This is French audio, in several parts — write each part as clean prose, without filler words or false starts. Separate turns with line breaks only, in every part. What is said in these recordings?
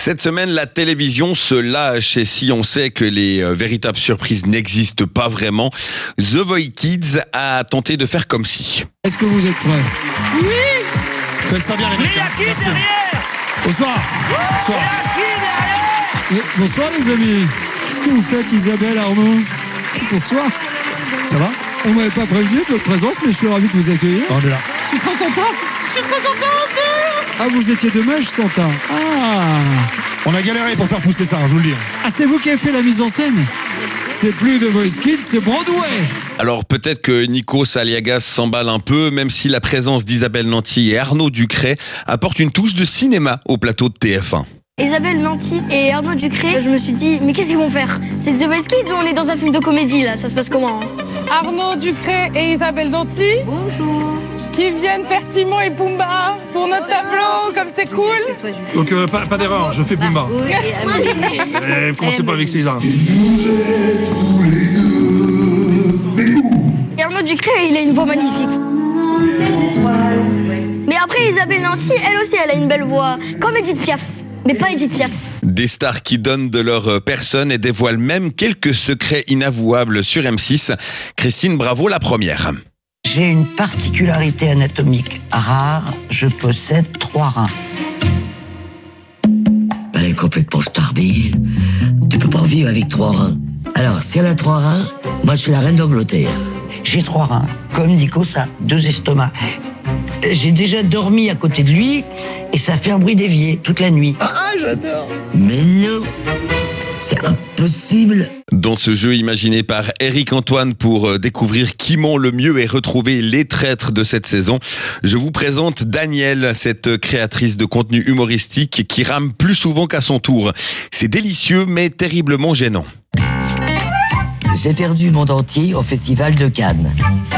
Cette semaine, la télévision se lâche et si on sait que les véritables surprises n'existent pas vraiment, The Voice Kids a tenté de faire comme si.
Est-ce que vous êtes prêts?
Oui.
Faites ça bien les mecs.
Mais il y a qui derrière?
Bonsoir. Bonsoir.
Il y a qui derrière?
Bonsoir les amis. Qu'est-ce que vous faites Isabelle, Arnaud? Bonsoir. Ça va? On m'avait pas prévenu de votre présence, mais je suis ravi de vous accueillir. On est là.
Je suis trop contente. Je suis trop contente.
Ah, vous étiez de Mèche, Santin. Ah.
On a galéré pour faire pousser ça, je vous le dis.
Ah, c'est vous qui avez fait la mise en scène? C'est plus The Voice Kids, c'est Broadway.
Alors peut-être que Nikos Aliagas s'emballe un peu, même si la présence d'Isabelle Nanty et Arnaud Ducret apporte une touche de cinéma au plateau de TF1.
Isabelle Nanty et Arnaud Ducret, je me suis dit, mais qu'est-ce qu'ils vont faire? C'est The Voice Kids ou on est dans un film de comédie là? Ça se passe comment?
Arnaud Ducret et Isabelle Nanty.
Bonjour.
Qui viennent faire Timon et Pumba pour notre tableau, comme c'est cool.
Donc pas d'erreur, je fais Pumba. Commencez pas avec César.
Et Arnaud Ducret, il a une voix magnifique. Mais après, Isabelle Nanty, elle aussi, elle a une belle voix. Comme Edith Piaf, mais pas Edith Piaf.
Des stars qui donnent de leur personne et dévoilent même quelques secrets inavouables sur M6. Christine Bravo, la première.
J'ai une particularité anatomique rare, je possède 3 reins. Elle est complètement starbile. Tu peux pas vivre avec 3 reins. Alors, si elle a 3 reins, moi je suis la reine d'Angleterre. J'ai 3 reins, comme Nico, ça, 2 estomacs. J'ai déjà dormi à côté de lui et ça fait un bruit d'évier toute la nuit. Ah, j'adore. Mais non, c'est impossible.
Dans ce jeu imaginé par Eric Antoine pour découvrir qui ment le mieux et retrouver les traîtres de cette saison, je vous présente Danielle, cette créatrice de contenu humoristique qui rame plus souvent qu'à son tour. C'est délicieux mais terriblement gênant.
J'ai perdu mon dentier au festival de Cannes.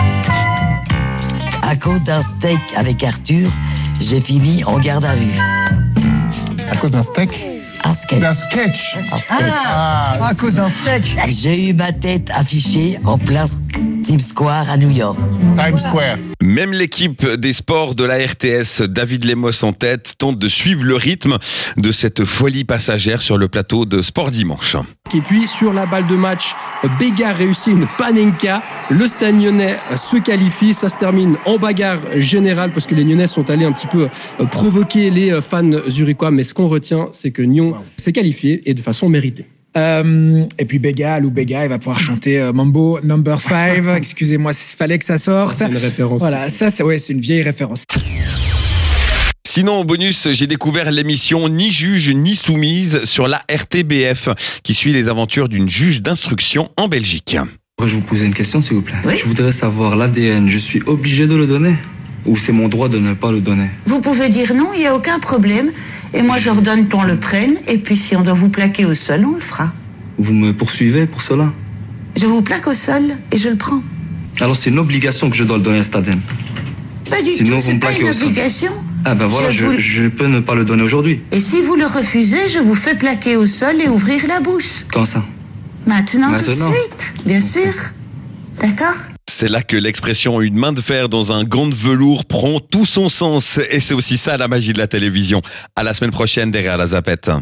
À cause d'un steak avec Arthur, j'ai fini en garde à vue.
À cause d'un steak?
Un sketch.
D'un sketch.
Un sketch.
À cause d'un steak.
J'ai eu ma tête affichée en plein Times Square à New York.
Times Square.
Même l'équipe des sports de la RTS, David Lemos en tête, tente de suivre le rythme de cette folie passagère sur le plateau de Sport Dimanche.
Et puis sur la balle de match, Béga réussit une panenka. Le Stade Lyonnais se qualifie. Ça se termine en bagarre générale parce que les Lyonnais sont allés un petit peu provoquer les fans zurichois. Mais ce qu'on retient, c'est que Nyon s'est qualifié et de façon méritée.
Et puis Béga, Lou Béga, il va pouvoir chanter Mambo Number 5. Excusez-moi, il fallait que ça sorte.
C'est une référence.
Voilà, ça c'est une vieille référence.
Sinon, au bonus, j'ai découvert l'émission Ni juge ni soumise sur la RTBF, qui suit les aventures d'une juge d'instruction en Belgique.
Pourrais-je vous poser une question, s'il vous plaît?
Oui.
Je voudrais savoir, l'ADN, je suis obligé de le donner? Ou c'est mon droit de ne pas le donner?
Vous pouvez dire non, il n'y a aucun problème. Et moi, je ordonne qu'on le prenne. Et puis, si on doit vous plaquer au sol, on le fera.
Vous me poursuivez pour cela?
Je vous plaque au sol et je le prends.
Alors c'est une obligation que je dois le donner à cet ADN?
Pas du
Sinon,
tout,
vous
c'est
me
pas
plaquez
une
au sol.
obligation.
Ah ben voilà, je peux ne pas le donner aujourd'hui.
Et si vous le refusez, je vous fais plaquer au sol et ouvrir la bouche.
Quand ça?
Maintenant, tout de
Maintenant.
suite, bien sûr. D'accord?
C'est là que l'expression « une main de fer dans un gant de velours » prend tout son sens. Et c'est aussi ça la magie de la télévision. À la semaine prochaine derrière la zapette.